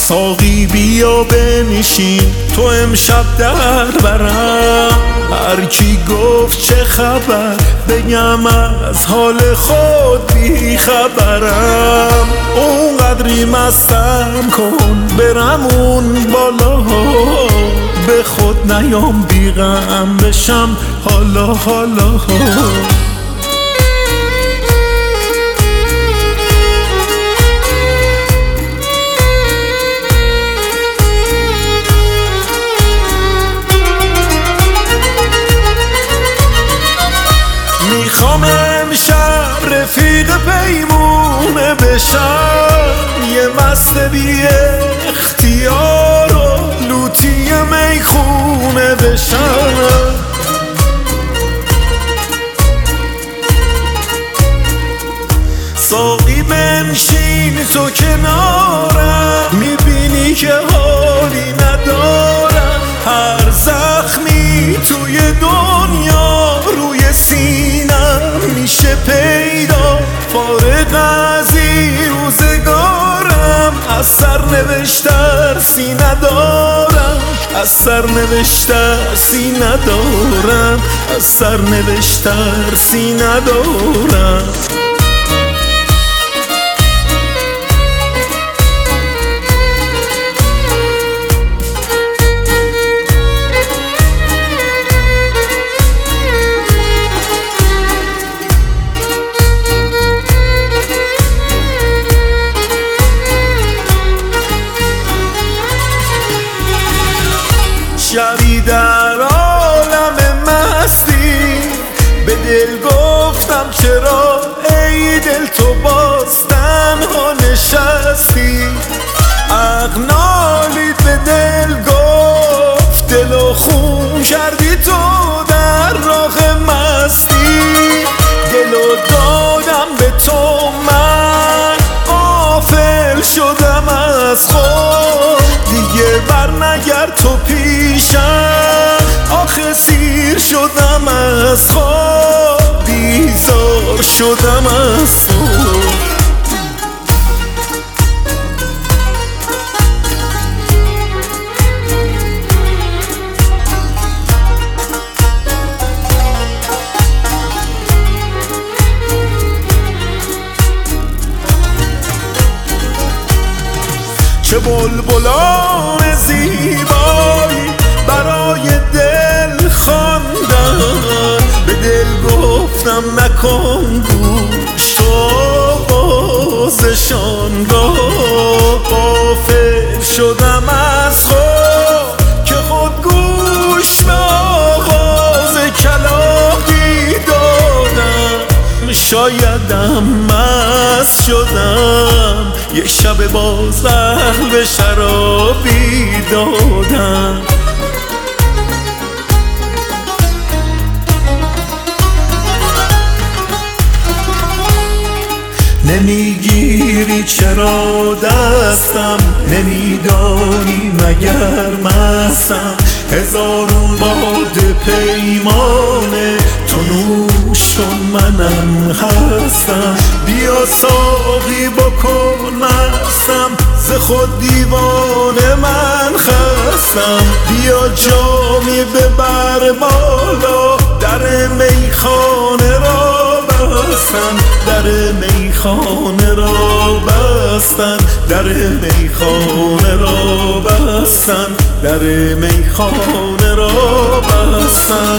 ساقی بیا بنشین تو امشب در برم، هر کی گفت چه خبر بگم از حال خود بی خبرم. اونقدری مستم کن برم اون بالا، به خود نیام بی غم بشم حالا حالا. میخوام امشب رفیق پیمونه بشم، یه مست بی اختیار و لوتی میخونه بشم. ساقی بنشین تو کنارم، میبینی که حالی ندارم، هر زخمی توی دنیا روی سینم میشه پیدا، فارغ از این روزگارم از سرنوشت درسی ندارم، از سرنوشت درسی ندارم، از سرنوشت درسی ندارم. شبی در عالم مستی به دل گفتم چرا ای دل تو باز تنها نشستی، عقل نالید به دل گفت دل و خون کردی تو در راه مستی، دلو دادم به تو من غافل شدم از خود، دیگه بر نگرد تو پیشم، آخه سیر شدم از خواب، بیزار شدم از تو. چه بلبلان زیبایی برای دل خواندن، به دل گفتم نکن گوش تو آوازشان را، غافل شدم از خود که خود گوش به آواز کلاغی دادم، شایدم مست شدم یک شب باز به شرابی دادم. نمیگیری چرا دستم، نمیدانی مگر مستم، هزارون باد پیمانه تو نوش کن منم هستم، بیا ساقی بکن مستم، ز خود دیوانه من خستم، بیا جامی ببر بالا، در میخانه را بستن، در میخانه را بستن، در میخانه را بستن، در میخانه را بستن.